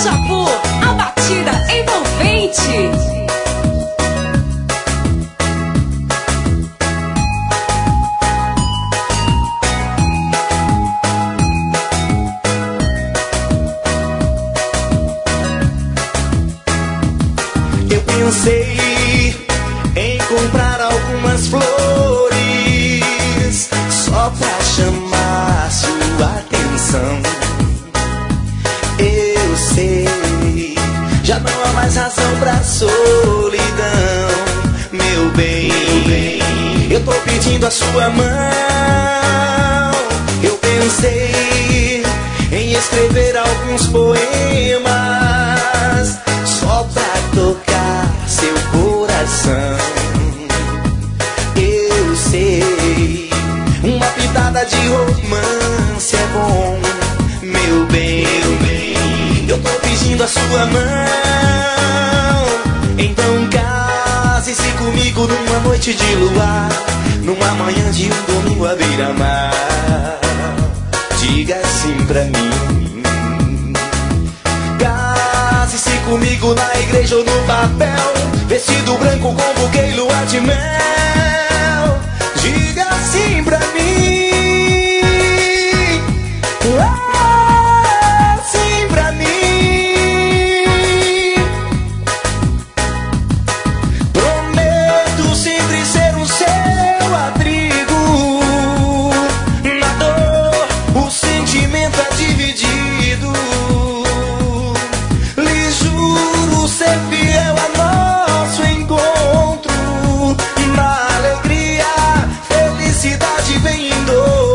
Beija Vu, a batida envolvente. Eu pensei em comprar algumas flores só pra chamar sua atenção. Eu sei, já não há mais razão pra solidão. Meu bem, eu tô pedindo a sua mão. Eu pensei em escrever alguns poemas só pra tocar seu coração. Eu sei, uma pitada de romance é bom. Meu bem, eu tô pedindo a sua mão. Então case-se comigo numa noite de luar, numa manhã de um domingo à beira-mar. Diga sim pra mim. Case-se comigo na igreja ou no papel, vestido branco com buquê e lua de mel. Diga sim pra mim. Sim pra mim. Prometo sempre ser o seu abrigo. Na dor, o sentimento é dividido. Lhe juro ser fiel a nosso encontro. Na alegria, felicidade vem em dobro.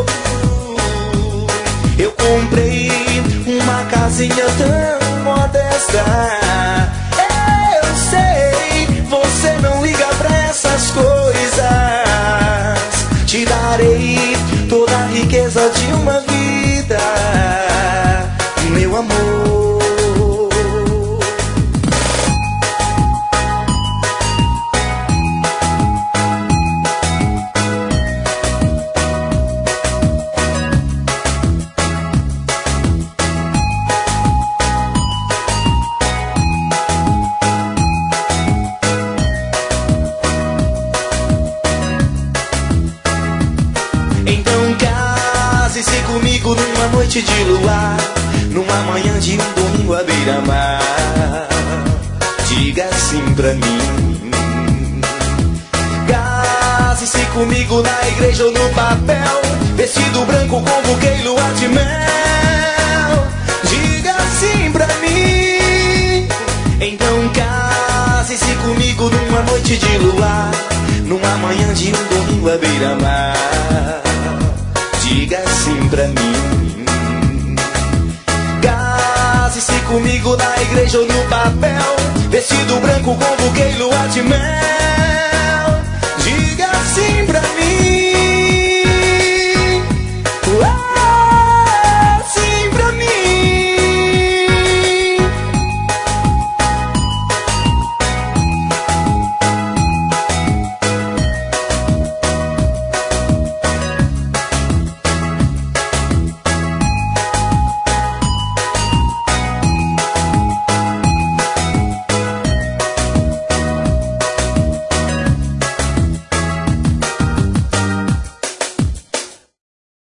Eu comprei uma casinha tão modesta. Eu sei, você não liga pra essas coisas. Te darei toda a riqueza de uma vida, meu amor. Então case-se comigo numa noite de luar, numa manhã de um domingo à beira-mar. Diga sim pra mim. Case-se comigo na igreja ou no papel, vestido branco com buquê e lua de mel. Diga sim pra mim. Então case-se comigo numa noite de luar, numa manhã de um domingo à beira-mar. Diga sim pra mim. Case-se comigo na igreja ou no papel, vestido branco com buquê e lua de mel. Diga sim pra mim.